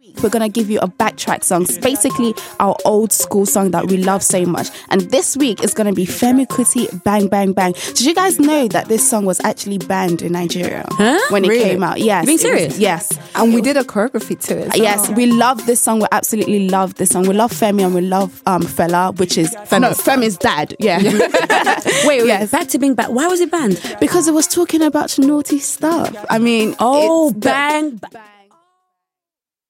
We're going to give you a backtrack song. It's basically our old school song that we love so much. And this week is going to be Femi Kuti, Bang Bang Bang. Did you guys know that this song was actually banned in Nigeria when it came out? Yes. Being serious? Yes. And we did a choreography to it. Yes, we love this song. We absolutely love this song. We love Femi and we love Fela, which is Femi's dad. Yeah. Wait, yes. Back to being banned. Why was it banned? Because it was talking about naughty stuff. I mean, bang.